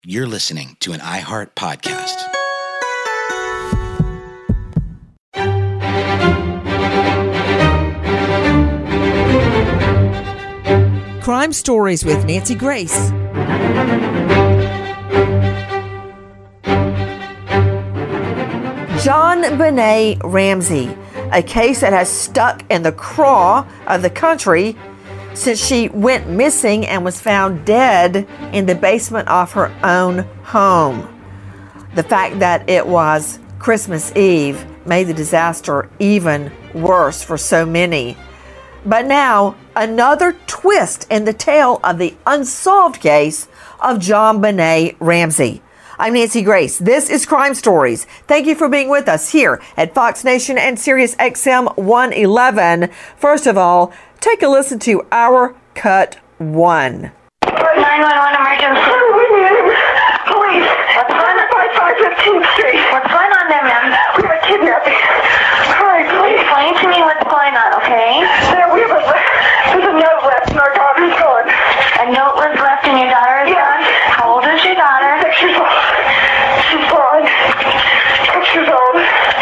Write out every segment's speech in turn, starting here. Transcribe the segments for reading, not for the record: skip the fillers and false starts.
You're listening to an iHeart podcast. Crime Stories with Nancy Grace. JonBenét Ramsey, a case that has stuck in the craw of the country since she went missing and was found dead in the basement of her own home. The fact that it was Christmas Eve made the disaster even worse for so many. But now, another twist in the tale of the unsolved case of JonBenét Ramsey. I'm Nancy Grace. This is Crime Stories. Thank you for being with us here at Fox Nation and Sirius XM 111. First of all, take a listen to our Cut 1. 911 emergency. Police. What's going on? 515th Street. What's going on there, ma'am? We have a kidnapping. Hi, please. Explain to me what's going on, okay? There's a note left and our daughter's gone. A note was left and your daughter is gone? How old is your daughter? 6 years old. She's gone. 6 years old.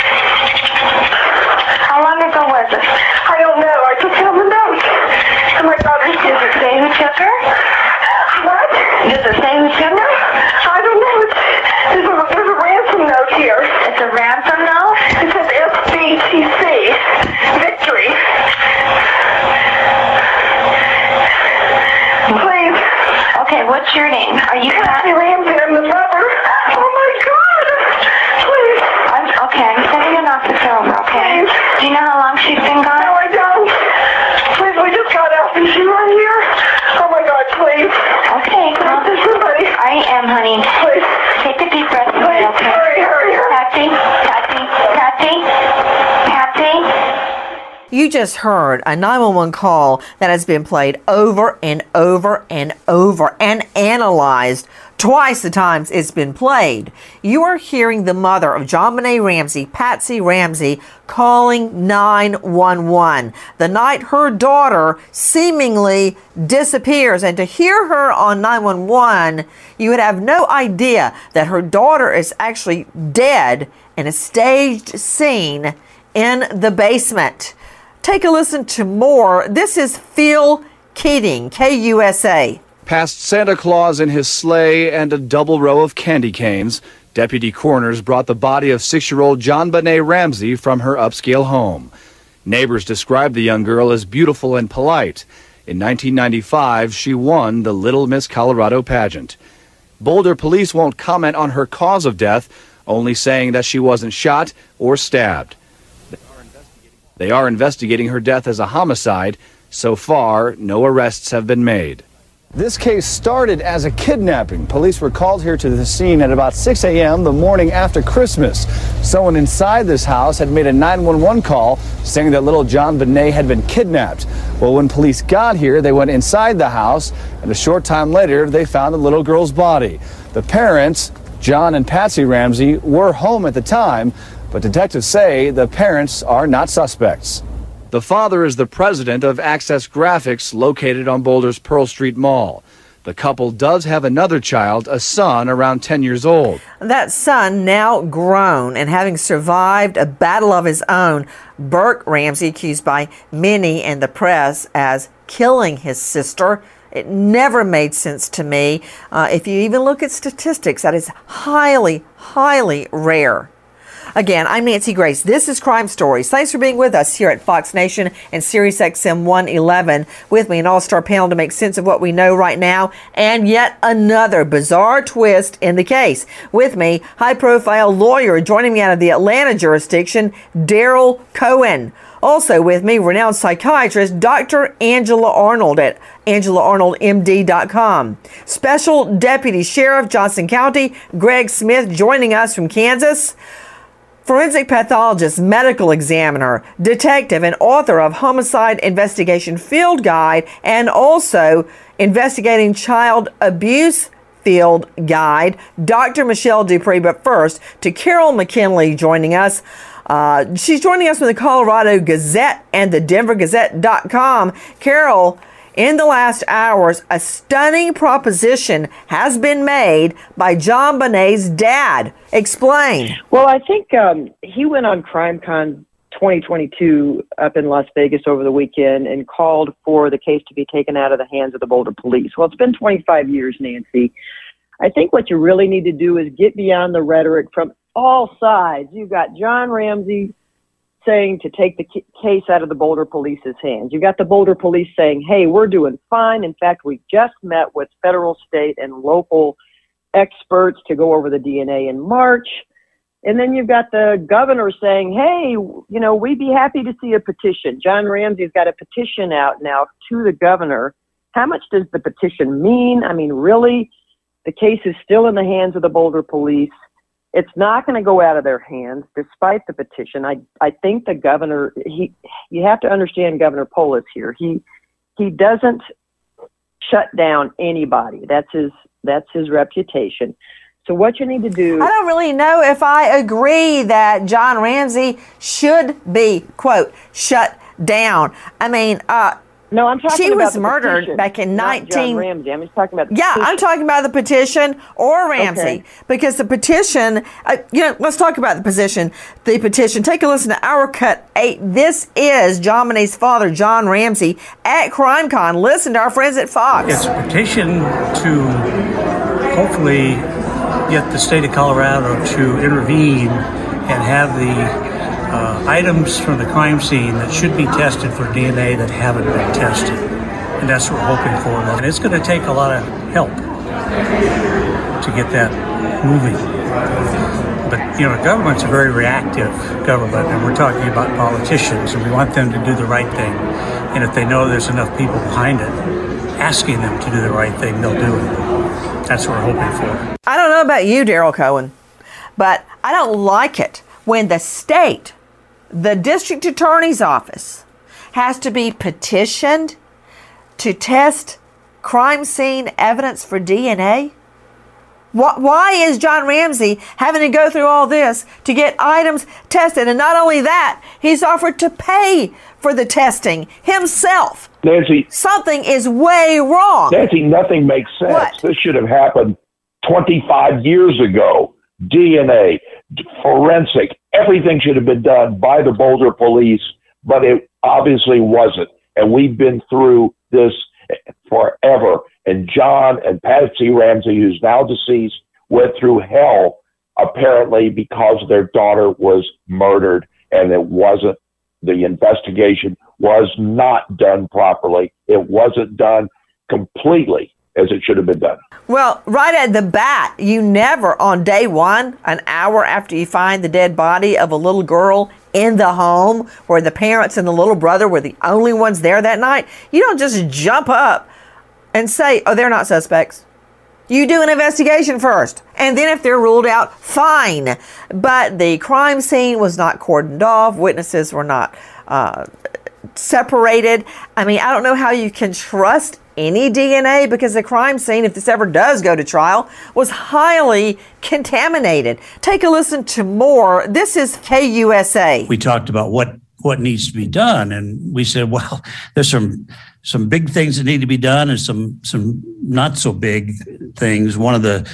How long ago was it? I don't know. I just found the note. And my daughter's gone. Does it say who took her? What? Does it say who took her? I don't know. There's a ransom note here. It's a ransom note? It says FBTC. Victory. Please. Okay, what's your name? Are you Patsy Ramsey? I'm the mother. Oh my God. Please. I'm sending an officer over, okay? Please. Do you know how long she's been gone? No, I don't. Please, we just got out. Is she right here? Oh my God, please. Okay, well, there's somebody. I am, honey. Please. Take a deep breath. Please, okay? Hurry. Patsy. You just heard a 911 call that has been played over and over and over and analyzed twice the times it's been played. You are hearing the mother of JonBenét Ramsey, Patsy Ramsey, calling 911 the night her daughter seemingly disappears. And to hear her on 911, you would have no idea that her daughter is actually dead in a staged scene in the basement. Take a listen to more. This is Phil Keating, KUSA. Past Santa Claus in his sleigh and a double row of candy canes, deputy coroners brought the body of 6-year-old JonBenét Ramsey from her upscale home. Neighbors described the young girl as beautiful and polite. In 1995, she won the Little Miss Colorado pageant. Boulder police won't comment on her cause of death, only saying that she wasn't shot or stabbed. They are investigating her death as a homicide. So far, no arrests have been made. This case started as a kidnapping. Police were called here to the scene at about 6 a.m. the morning after Christmas. Someone inside this house had made a 911 call saying that little JonBenét had been kidnapped. Well, when police got here, they went inside the house, and a short time later, they found the little girl's body. The parents, John and Patsy Ramsey, were home at the time, but detectives say the parents are not suspects. The father is the president of Access Graphics, located on Boulder's Pearl Street Mall. The couple does have another child, a son around 10 years old. That son, now grown and having survived a battle of his own, Burke Ramsey, accused by many in the press as killing his sister. It never made sense to me. If you even look at statistics, that is highly, highly rare. Again, I'm Nancy Grace. This is Crime Stories. Thanks for being with us here at Fox Nation and Sirius XM 111. With me, an all-star panel to make sense of what we know right now, and yet another bizarre twist in the case. With me, high-profile lawyer joining me out of the Atlanta jurisdiction, Daryl Cohen. Also with me, renowned psychiatrist, Dr. Angela Arnold at AngelaArnoldMD.com. Special Deputy Sheriff, Johnson County, Greg Smith, joining us from Kansas. Forensic pathologist, medical examiner, detective, and author of Homicide Investigation Field Guide, and also Investigating Child Abuse Field Guide, Dr. Michelle Dupree. But first, to Carol McKinley joining us. She's joining us from the Colorado Gazette and the DenverGazette.com. Carol, in the last hours, a stunning proposition has been made by JonBenét's dad. Explain. Well, I think he went on CrimeCon 2022 up in Las Vegas over the weekend and called for the case to be taken out of the hands of the Boulder police. Well, it's been 25 years, Nancy. I think what you really need to do is get beyond the rhetoric from all sides. You've got John Ramsey saying to take the case out of the Boulder police's hands. You got the Boulder police saying, hey, we're doing fine. In fact, we just met with federal, state, and local experts to go over the DNA in March. And then you've got the governor saying, hey, we'd be happy to see a petition. John Ramsey's got a petition out now to the governor. How much does the petition mean? I mean, really, the case is still in the hands of the Boulder police. It's not going to go out of their hands despite the petition. I think the governor, you have to understand Governor Polis here. He doesn't shut down anybody. That's his reputation. So what you need to do... I don't really know if I agree that John Ramsey should be, quote, shut down. I mean, no, I'm talking she about was the murdered petition, back in not John Ramsey. I'm just talking about the petition. I'm talking about the petition or Ramsey. Okay. Because the petition, let's talk about the petition. The petition, take a listen to Our Cut 8. This is JonBenét's father, John Ramsey, at CrimeCon. Listen to our friends at Fox. It's a petition to hopefully get the state of Colorado to intervene and have the items from the crime scene that should be tested for DNA that haven't been tested. And that's what we're hoping for. And it's going to take a lot of help to get that moving. But, the government's a very reactive government, and we're talking about politicians, and we want them to do the right thing. And if they know there's enough people behind it asking them to do the right thing, they'll do it. That's what we're hoping for. I don't know about you, Daryl Cohen, but I don't like it when the state, the district attorney's office, has to be petitioned to test crime scene evidence for DNA. Why is John Ramsey having to go through all this to get items tested? And not only that, he's offered to pay for the testing himself. Nancy, something is way wrong. Nancy, nothing makes sense. What? This should have happened 25 years ago. DNA, forensic, everything should have been done by the Boulder police, but it obviously wasn't. And we've been through this forever. And John and Patsy Ramsey, who's now deceased, went through hell, apparently because their daughter was murdered, and the investigation was not done properly. It wasn't done completely as it should have been done. Well, right at the bat, you never, on day one, an hour after you find the dead body of a little girl in the home where the parents and the little brother were the only ones there that night, you don't just jump up and say, oh, they're not suspects. You do an investigation first. And then if they're ruled out, fine. But the crime scene was not cordoned off. Witnesses were not separated. I mean, I don't know how you can trust any DNA, because the crime scene, if this ever does go to trial, was highly contaminated. Take a listen to more. This is KUSA. We talked about what needs to be done, and we said, well, there's some big things that need to be done and some not so big things. One of the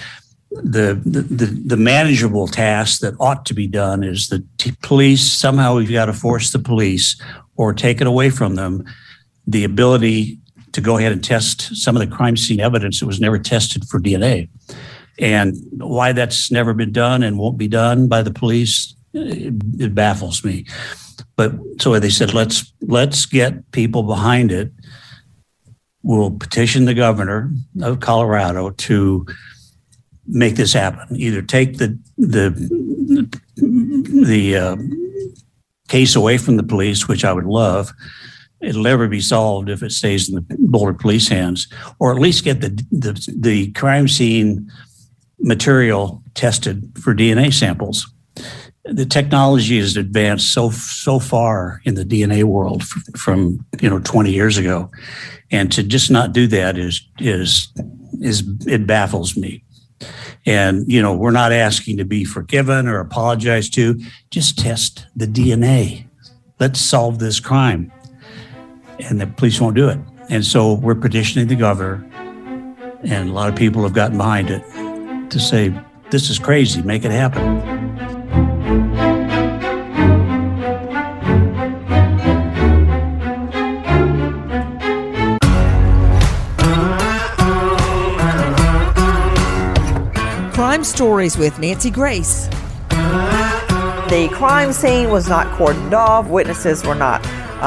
manageable tasks that ought to be done is the police. Somehow we've got to force the police or take it away from them the ability to go ahead and test some of the crime scene evidence that was never tested for DNA. And why that's never been done and won't be done by the police, it baffles me. But so they said, let's get people behind it. We'll petition the governor of Colorado to make this happen. Either take the case away from the police, which I would love. It'll never be solved if it stays in the Boulder police hands, or at least get the crime scene material tested for DNA samples. The technology has advanced so far in the DNA world from 20 years ago, and to just not do that is it baffles me. And we're not asking to be forgiven or apologized to. Just test the DNA. Let's solve this crime. And the police won't do it. And so we're petitioning the governor, and a lot of people have gotten behind it to say, this is crazy, make it happen. Crime Stories with Nancy Grace. The crime scene was not cordoned off. Witnesses were not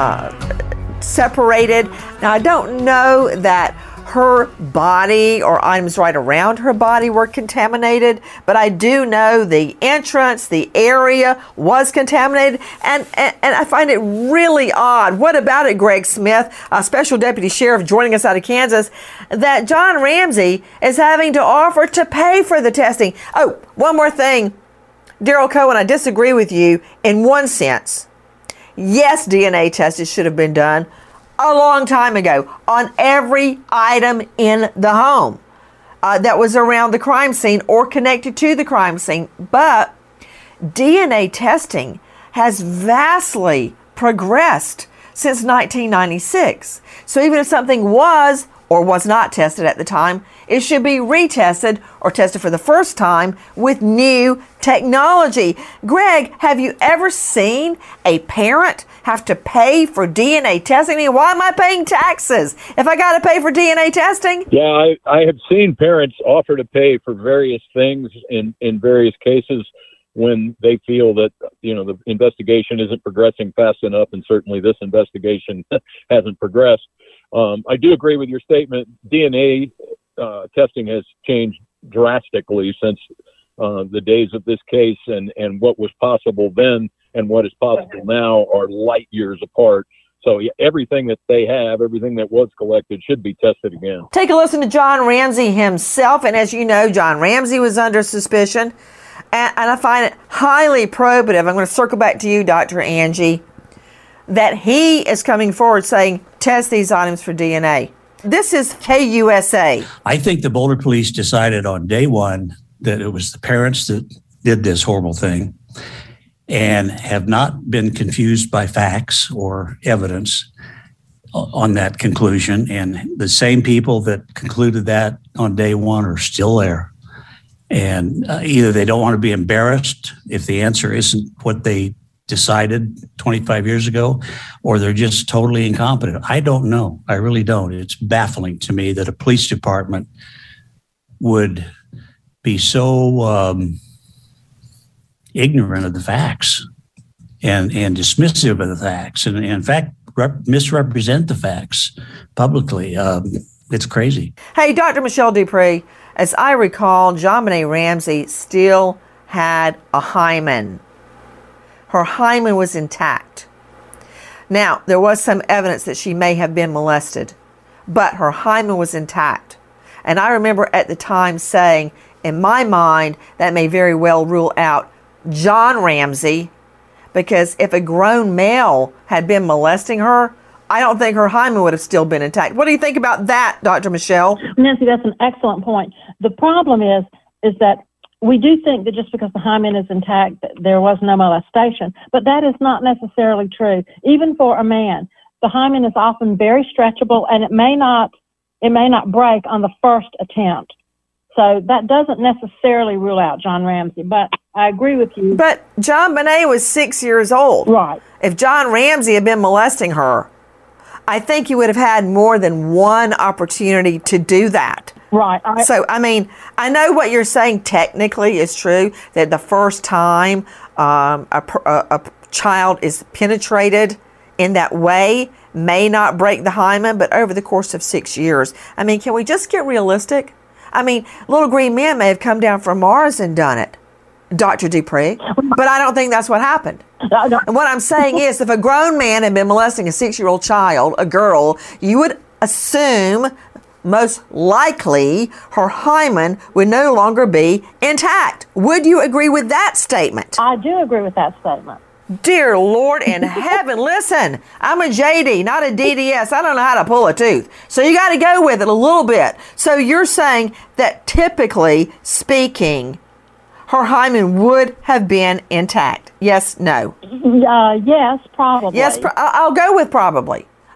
separated. Now, I don't know that her body or items right around her body were contaminated, but I do know the entrance, the area was contaminated, and I find it really odd. What about it, Greg Smith, a special deputy sheriff joining us out of Kansas, that John Ramsey is having to offer to pay for the testing? Oh, one more thing. Daryl Cohen, I disagree with you in one sense. Yes, DNA tests should have been done a long time ago on every item in the home that was around the crime scene or connected to the crime scene. But DNA testing has vastly progressed since 1996. So even if something was or was not tested at the time, it should be retested or tested for the first time with new technology. Greg, have you ever seen a parent have to pay for DNA testing? I mean, why am I paying taxes if I got to pay for DNA testing? Yeah, I have seen parents offer to pay for various things in various cases when they feel that, the investigation isn't progressing fast enough, and certainly this investigation hasn't progressed. I do agree with your statement. DNA testing has changed drastically since the days of this case, and what was possible then and what is possible now are light years apart. So everything that they have, everything that was collected should be tested again. Take a listen to John Ramsey himself. And as you know, John Ramsey was under suspicion. And I find it highly probative. I'm going to circle back to you, Dr. Angie, that he is coming forward saying, test these items for DNA. This is KUSA. I think the Boulder Police decided on day one that it was the parents that did this horrible thing and have not been confused by facts or evidence on that conclusion. And the same people that concluded that on day one are still there. And either they don't want to be embarrassed if the answer isn't what they decided 25 years ago, or they're just totally incompetent. I don't know. I really don't. It's baffling to me that a police department would be so ignorant of the facts and dismissive of the facts, and in fact, misrepresent the facts publicly. It's crazy. Hey, Dr. Michelle Dupree, as I recall, JonBenét Ramsey still had a hymen. Her hymen was intact. Now, there was some evidence that she may have been molested, but her hymen was intact. And I remember at the time saying, in my mind, that may very well rule out John Ramsey, because if a grown male had been molesting her, I don't think her hymen would have still been intact. What do you think about that, Dr. Michelle? Nancy, that's an excellent point. The problem is that we do think that just because the hymen is intact, there was no molestation, but that is not necessarily true. Even for a man, the hymen is often very stretchable, and it may not break on the first attempt. So that doesn't necessarily rule out John Ramsey, but I agree with you. But JonBenét was 6 years old. Right. If John Ramsey had been molesting her, I think he would have had more than one opportunity to do that. Right. So, I mean, I know what you're saying technically is true, that the first time a child is penetrated in that way may not break the hymen, but over the course of 6 years, I mean, can we just get realistic? I mean, little green men may have come down from Mars and done it, Dr. Dupree, but I don't think that's what happened. And what I'm saying is, if a grown man had been molesting a 6-year-old child, a girl, you would assume most likely her hymen would no longer be intact. Would you agree with that statement? I do agree with that statement. Dear Lord in heaven, listen, I'm a JD, not a DDS. I don't know how to pull a tooth. So you got to go with it a little bit. So you're saying that typically speaking, her hymen would have been intact. Yes, no? Yes, probably. Yes, I'll go with probably.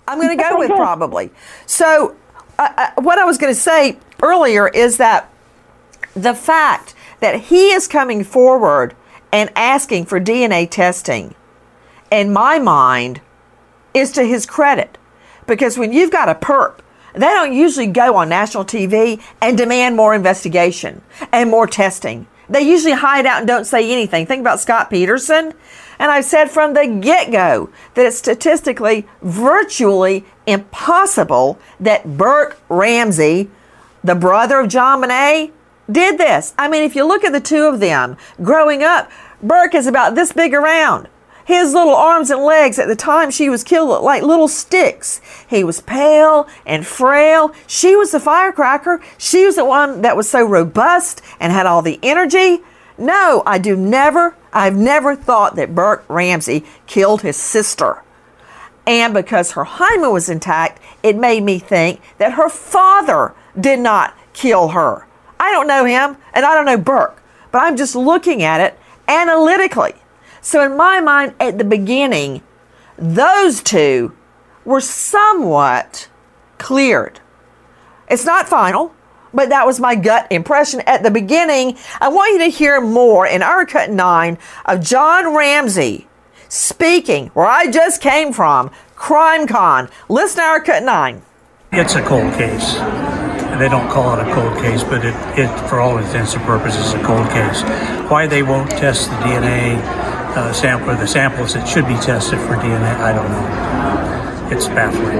I'm going to go with probably. So what I was going to say earlier is that the fact that he is coming forward and asking for DNA testing, in my mind, is to his credit. Because when you've got a perp, they don't usually go on national TV and demand more investigation and more testing. They usually hide out and don't say anything. Think about Scott Peterson. And I've said from the get-go that it's statistically virtually impossible that Burke Ramsey, the brother of JonBenét, did this. I mean, if you look at the two of them growing up, Burke is about this big around. His little arms and legs at the time she was killed looked like little sticks. He was pale and frail. She was the firecracker. She was the one that was so robust and had all the energy. No, I've never thought that Burke Ramsey killed his sister. And because her hymen was intact, it made me think that her father did not kill her. I don't know him, and I don't know Burke, but I'm just looking at it analytically. So in my mind, at the beginning, those two were somewhat cleared. It's not final, but that was my gut impression at the beginning. I want you to hear more in our Cut 9 of John Ramsey speaking, where I just came from, CrimeCon. Listen to our Cut 9. It's a cold case. They don't call it a cold case, but it for all intents and purposes, is a cold case. Why they won't test the DNA sample, or the samples that should be tested for DNA, I don't know. It's baffling.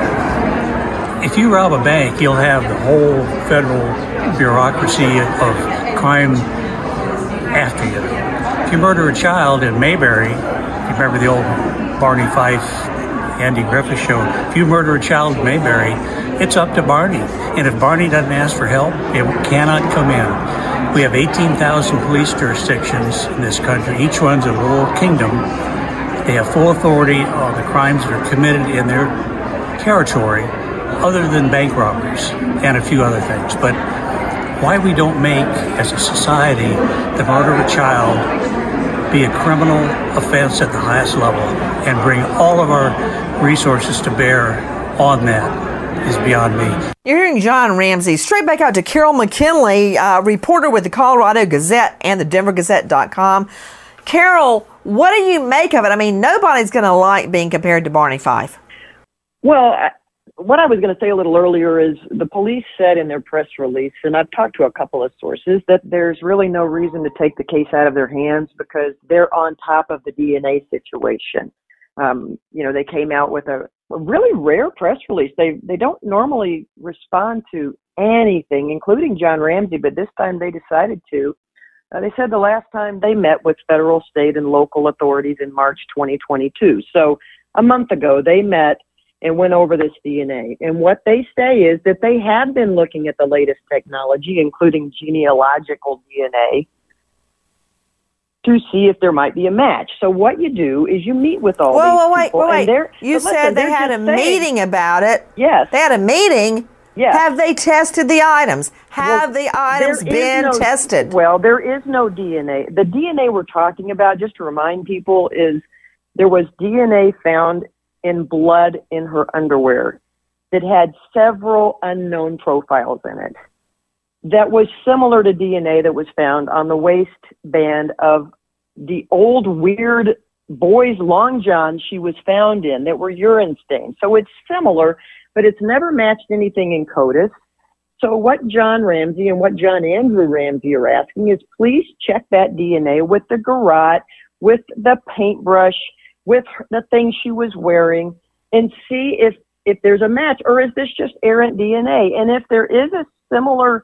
If you rob a bank, you'll have the whole federal bureaucracy of crime after you. If you murder a child in Mayberry, if you remember the old Barney Fife, Andy Griffith show, if you murder a child in Mayberry, it's up to Barney. And if Barney doesn't ask for help, it cannot come in. We have 18,000 police jurisdictions in this country. Each one's a little kingdom. They have full authority on the crimes that are committed in their territory, other than bank robberies and a few other things. But why we don't make, as a society, the murder of a child be a criminal offense at the highest level and bring all of our resources to bear on that is beyond me. You're hearing John Ramsey. Straight back out to Carol McKinley, reporter with the Colorado Gazette and the DenverGazette.com. Carol, what do you make of it? I mean, nobody's going to like being compared to Barney Fife. Well, what I was going to say a little earlier is the police said in their press release, and I've talked to a couple of sources, that there's really no reason to take the case out of their hands because they're on top of the DNA situation. They came out with a really rare press release. They don't normally respond to anything, including John Ramsey, but this time they decided to. They said the last time they met with federal, state, and local authorities in March 2022. So a month ago, they met and went over this DNA. And what they say is that they have been looking at the latest technology, including genealogical DNA, to see if there might be a match. So what you do is you meet with all these people. Wait. You said they had a meeting about it. Yes. They had a meeting. Yes. Have they tested the items? Have the items been tested? Well, there is no DNA. The DNA we're talking about, just to remind people, is there was DNA found in blood in her underwear that had several unknown profiles in it. That was similar to DNA that was found on the waistband of the old weird boys' long johns she was found in that were urine stains. So it's similar, but it's never matched anything in CODIS. So what John Ramsey and what John Andrew Ramsey are asking is please check that DNA with the garrote, with the paintbrush, with the thing she was wearing, and see if there's a match, or is this just errant DNA? And if there is a similar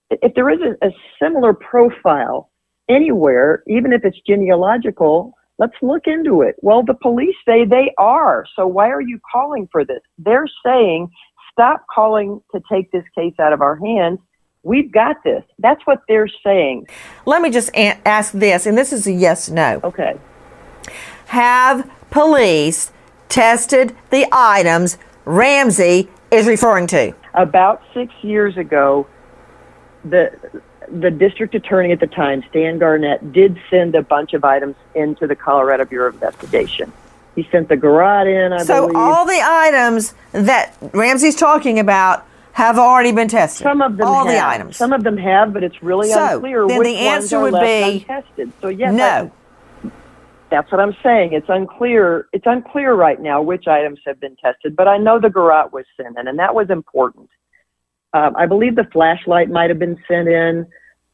profile anywhere, even if it's genealogical, let's look into it. Well, the police say they are. So why are you calling for this? They're saying, stop calling to take this case out of our hands. We've got this. That's what they're saying. Let me just ask this, and this is a yes/no. Okay. Have police tested the items Ramsey is referring to? About 6 years ago, the district attorney at the time, Stan Garnett, did send a bunch of items into the Colorado Bureau of Investigation. He sent the garrote in, I so believe. all the items that Ramsey's talking about have already been tested. Some of them all have. the items. Some of them have, but it's really unclear then which the answer ones are would left be untested. So yes, no. That's what I'm saying. It's unclear. It's unclear right now which items have been tested, but I know the garrote was sent in, and that was important. I believe the flashlight might have been sent in.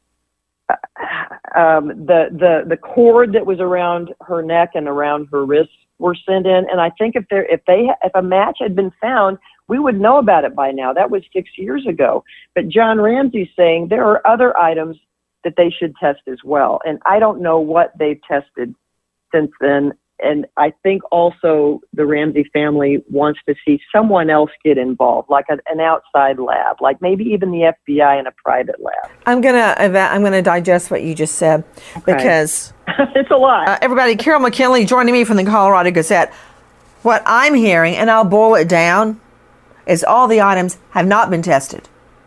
The cord that was around her neck and around her wrists were sent in, and I think if a match had been found, we would know about it by now. That was 6 years ago. But John Ramsey's saying there are other items that they should test as well, and I don't know what they've tested since then. And I think also the Ramsey family wants to see someone else get involved, like an outside lab, like maybe even the FBI in a private lab. I'm gonna digest what you just said because it's a lot. Everybody, Carol McKinley joining me from the Colorado Gazette. What I'm hearing, and I'll boil it down, is all the items have not been tested,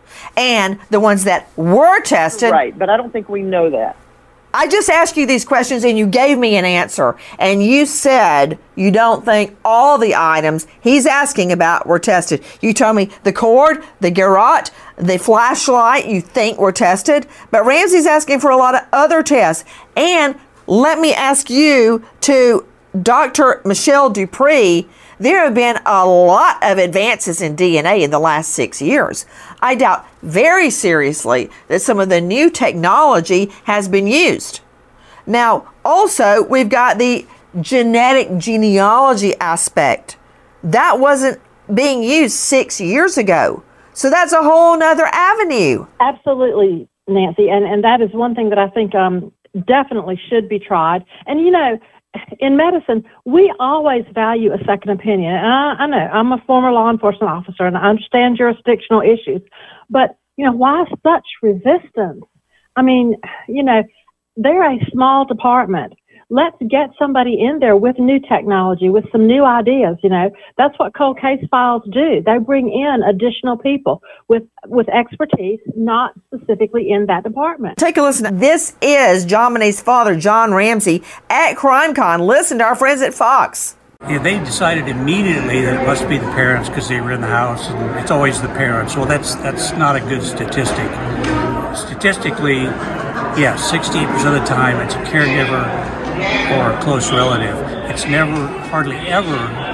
and the ones that were tested. Right, but I don't think we know that. I just asked you these questions and you gave me an answer, and you said you don't think all the items he's asking about were tested. You told me the cord, the garrote, the flashlight you think were tested, but Ramsey's asking for a lot of other tests. And let me ask you to Dr. Michelle Dupree, there have been a lot of advances in DNA in the last 6 years. I doubt very seriously that some of the new technology has been used. Now, also, we've got the genetic genealogy aspect. That wasn't being used 6 years ago. So that's a whole nother avenue. Absolutely, Nancy. And that is one thing that I think definitely should be tried. And, you know, in medicine, we always value a second opinion. And I know I'm a former law enforcement officer and I understand jurisdictional issues, but, you know, why such resistance? I mean, you know, they're a small department. Let's get somebody in there with new technology, with some new ideas. You know, that's what cold case files do. They bring in additional people with expertise, not specifically in that department. Take a listen. This is JonBenét's father, John Ramsey, at CrimeCon. Listen to our friends at Fox. Yeah, they decided immediately that it must be the parents because they were in the house, and it's always the parents. Well, that's not a good statistic. Statistically, yes, 68% of the time it's a caregiver or a close relative. It's never, hardly ever,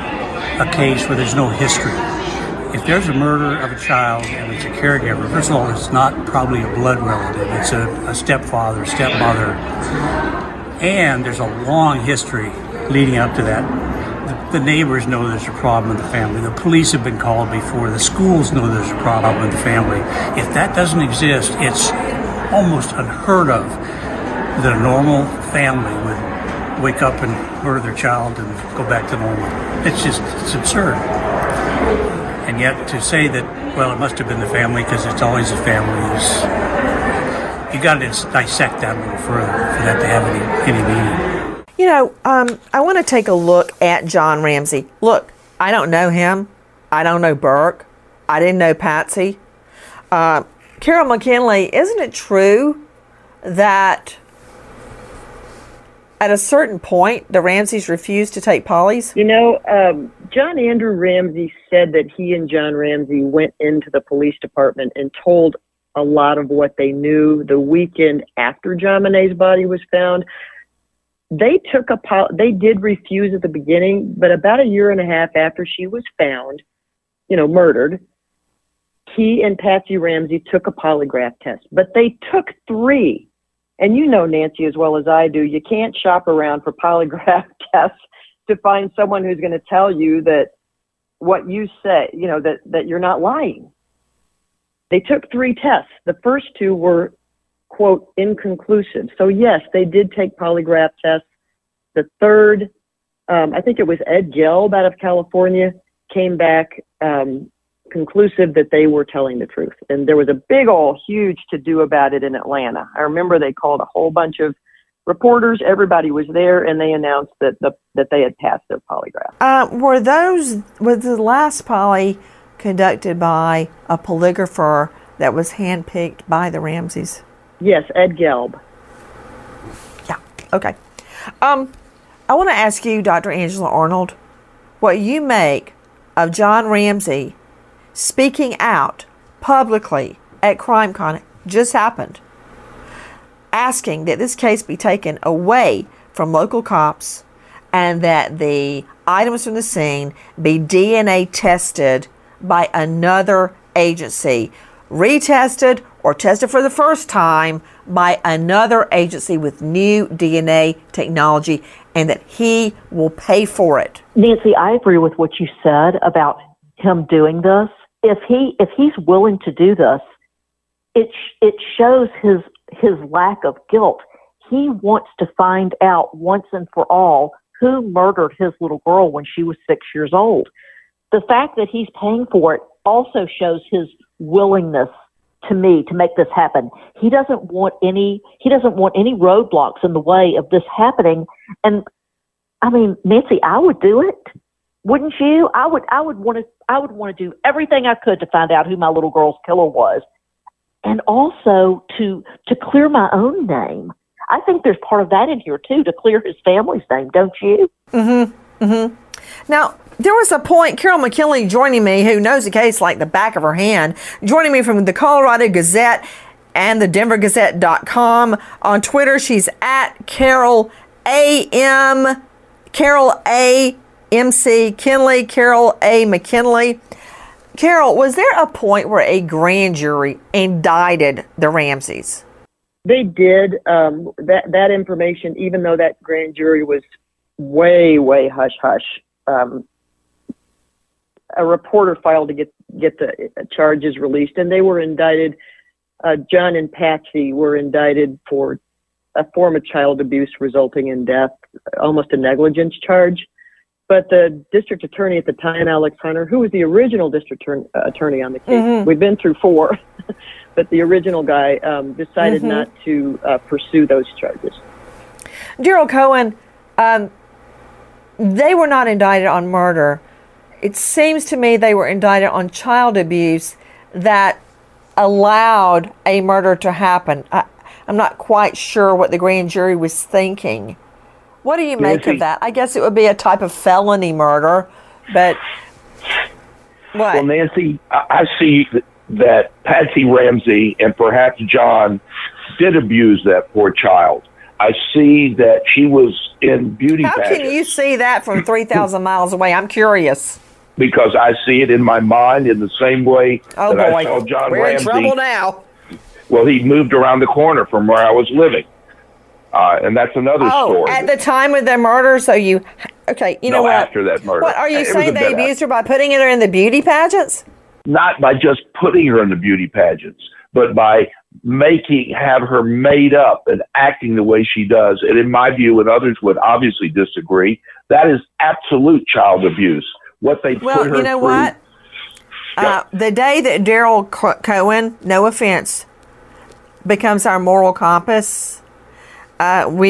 a case where there's no history. If there's a murder of a child and it's a caregiver, first of all, it's not probably a blood relative. It's a stepfather, stepmother, and there's a long history leading up to that. The neighbors know there's a problem in the family. The police have been called before. The schools know there's a problem in the family. If that doesn't exist, it's almost unheard of that a normal family would wake up and murder their child and go back to normal. It's absurd. And yet to say that, well, it must have been the family because it's always the family is, you got to dissect that a little further for that to have any meaning. You know, I want to take a look at John Ramsey. Look, I don't know him. I don't know Burke. I didn't know Patsy. Carol McKinley, isn't it true that at a certain point, the Ramseys refused to take polys? You know, John Andrew Ramsey said that he and John Ramsey went into the police department and told a lot of what they knew the weekend after JonBenét's body was found. They did refuse at the beginning, but about a year and a half after she was found, you know, murdered, he and Patsy Ramsey took a polygraph test. But they took 3. And you know, Nancy, as well as I do, you can't shop around for polygraph tests to find someone who's going to tell you that what you say, you know, that you're not lying. They took 3 tests. The first 2 were, quote, inconclusive. So yes, they did take polygraph tests. The third, I think it was Ed Gelb out of California, came back conclusive that they were telling the truth. And there was a big old huge to-do about it in Atlanta. I remember they called a whole bunch of reporters. Everybody was there, and they announced that they had passed their polygraph. Was the last poly conducted by a polygrapher that was handpicked by the Ramseys? Yes, Ed Gelb. Yeah, okay. I want to ask you, Dr. Angela Arnold, what you make of John Ramsey speaking out publicly at CrimeCon. Just happened, asking that this case be taken away from local cops and that the items from the scene be DNA tested by another agency, retested or tested for the first time by another agency with new DNA technology, and that he will pay for it. Nancy, I agree with what you said about him doing this. If he's willing to do this, it shows his lack of guilt. He wants to find out once and for all who murdered his little girl when she was 6 years old. The fact that he's paying for it also shows his willingness to me to make this happen. He doesn't want any roadblocks in the way of this happening. And I mean, Nancy, I would do it. Wouldn't you? I would want to do everything I could to find out who my little girl's killer was. And also to clear my own name. I think there's part of that in here too, to clear his family's name, don't you? Mm-hmm. Mm-hmm. Now, there was a point, Carol McKinley joining me, who knows the case like the back of her hand, joining me from the Colorado Gazette and the DenverGazette.com. On Twitter, she's at Carol A.M. Carol A.M.C. Kinley, Carol A. McKinley. Carol, was there a point where a grand jury indicted the Ramseys? They did. That information, even though that grand jury was way hush-hush, a reporter filed to get the charges released, and they were indicted. John and Patsy were indicted for a form of child abuse resulting in death, almost a negligence charge. But the district attorney at the time, Alex Hunter, who was the original district attorney on the case, we've been through 4, but the original guy decided not to pursue those charges. Daryl Cohen, they were not indicted on murder. It seems to me they were indicted on child abuse that allowed a murder to happen. I'm not quite sure what the grand jury was thinking. What do you make of that? I guess it would be a type of felony murder, but what? Well, Nancy, I see that Patsy Ramsey and perhaps John did abuse that poor child. I see that she was in beauty pageants. How can you see that from 3,000 miles away? I'm curious. Because I see it in my mind in the same way I saw John Ramsey. We're in trouble now. Well, he moved around the corner from where I was living. And that's another story. At the time of their murder, so you know what? After that murder. What, are you saying they abused her by putting her in the beauty pageants? Not by just putting her in the beauty pageants, but by have her made up and acting the way she does. And in my view, and others would obviously disagree, that is absolute child abuse. What they put her through. Well, you know what? The day that Daryl Cohen, no offense, becomes our moral compass, we're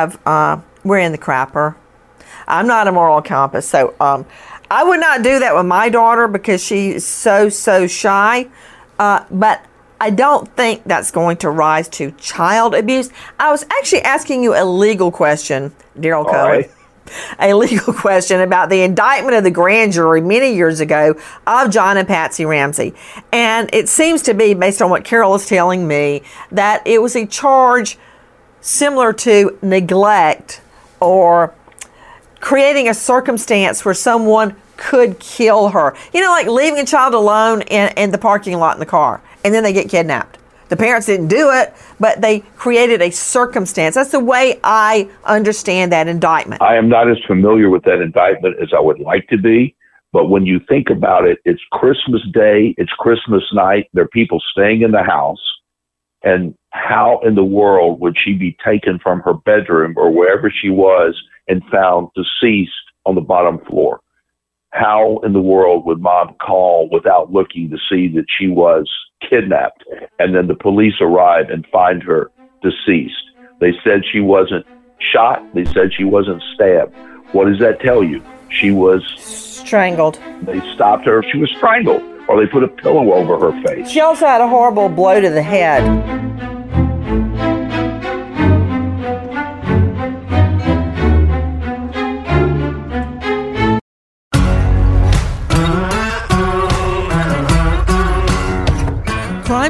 in the crapper. I'm not a moral compass, so I would not do that with my daughter because she's so shy. But I don't think that's going to rise to child abuse. I was actually asking you a legal question, Daryl Cohen. Right. A legal question about the indictment of the grand jury many years ago of John and Patsy Ramsey. And it seems to be, based on what Carol is telling me, that it was a charge similar to neglect or creating a circumstance where someone could kill her. You know, like leaving a child alone in the parking lot in the car, and then they get kidnapped. The parents didn't do it, but they created a circumstance. That's the way I understand that indictment. I am not as familiar with that indictment as I would like to be, but when you think about it, it's Christmas Day, it's Christmas night, there are people staying in the house, and how in the world would she be taken from her bedroom or wherever she was and found deceased on the bottom floor? How in the world would mom call without looking to see that she was kidnapped, and then the police arrive and find her deceased? They said she wasn't shot. They said she wasn't stabbed. What does that tell you? She was strangled. They stopped her. She was strangled, or they put a pillow over her face. She also had a horrible blow to the head.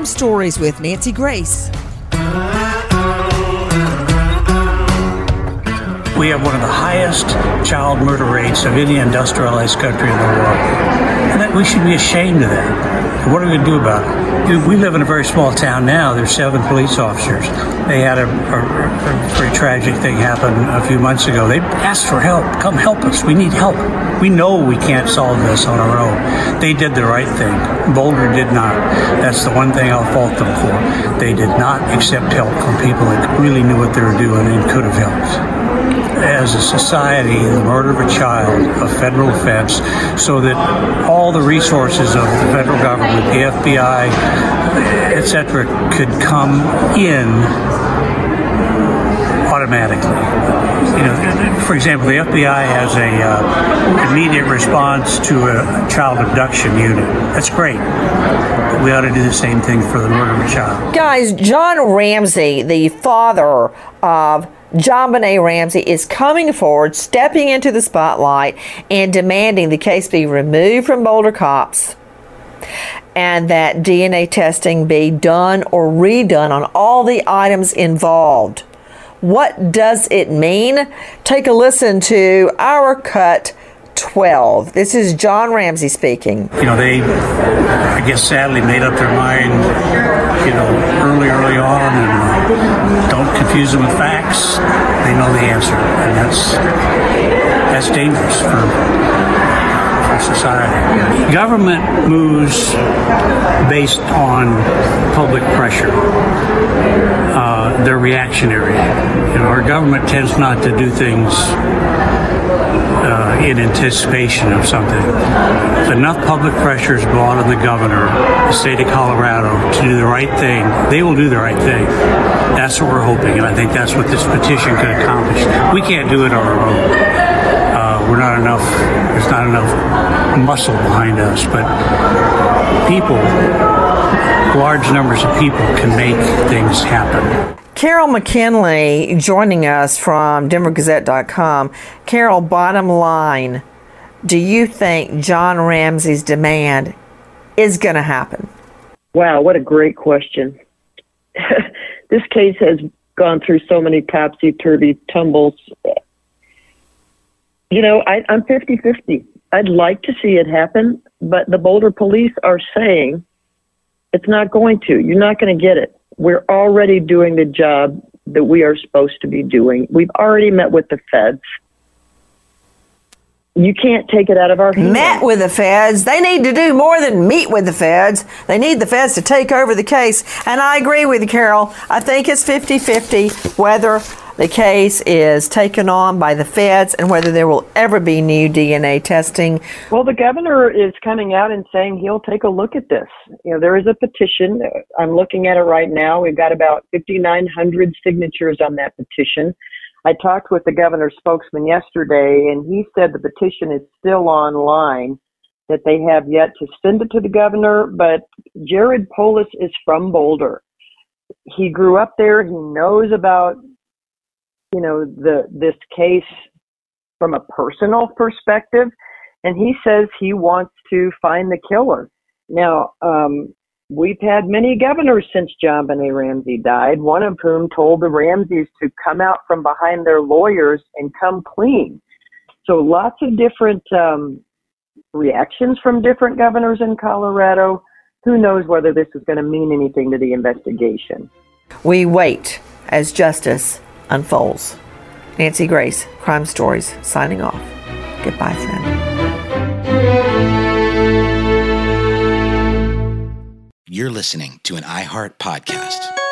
Crime Stories with Nancy Grace. We have one of the highest child murder rates of any industrialized country in the world. And that we should be ashamed of that. What are we going to do about it? We live in a very small town now. There's 7 police officers. They had a very tragic thing happen a few months ago. They asked for help. Come help us. We need help. We know we can't solve this on our own. They did the right thing. Boulder did not. That's the one thing I'll fault them for. They did not accept help from people that really knew what they were doing and could have helped. As a society, the murder of a child, a federal offense, so that all the resources of the federal government, the FBI, etc., could come in automatically. For example, the FBI has a immediate response to a child abduction unit. That's great. But we ought to do the same thing for the murder of a child. Guys, John Ramsey, the father of JonBenét Ramsey, is coming forward, stepping into the spotlight, and demanding the case be removed from Boulder cops and that DNA testing be done or redone on all the items involved. What does it mean? Take a listen to our Cut 12. This is John Ramsey speaking. They, I guess, sadly made up their mind, early on, and don't confuse them with facts. They know the answer, and that's dangerous for society. Government moves based on public pressure. They're reactionary. Our government tends not to do things in anticipation of something. If enough public pressure is brought on the governor, the state of Colorado, to do the right thing, they will do the right thing. That's what we're hoping, and I think that's what this petition could accomplish. We can't do it on our own. We're not enough. There's not enough muscle behind us, but people, large numbers of people, can make things happen. Carol McKinley joining us from DenverGazette.com. Carol, bottom line, do you think John Ramsey's demand is going to happen? Wow, what a great question. This case has gone through so many topsy-turvy tumbles. I'm 50-50. I'd like to see it happen, but the Boulder police are saying it's not going to. You're not going to get it. We're already doing the job that we are supposed to be doing. We've already met with the feds. You can't take it out of our hands. Met with the feds. They need to do more than meet with the feds. They need the feds to take over the case. And I agree with you, Carol. I think it's 50-50 whether the case is taken on by the feds and whether there will ever be new DNA testing. Well, the governor is coming out and saying he'll take a look at this. There is a petition. I'm looking at it right now. We've got about 5,900 signatures on that petition. I talked with the governor's spokesman yesterday, and he said the petition is still online, that they have yet to send it to the governor, but Jared Polis is from Boulder. He grew up there. He knows about this case from a personal perspective, and he says he wants to find the killer. Now, we've had many governors since JonBenét Ramsey died, one of whom told the Ramseys to come out from behind their lawyers and come clean. So lots of different reactions from different governors in Colorado. Who knows whether this is going to mean anything to the investigation. We wait as justice unfolds. Nancy Grace, Crime Stories, signing off. Goodbye, friend. You're listening to an iHeart podcast.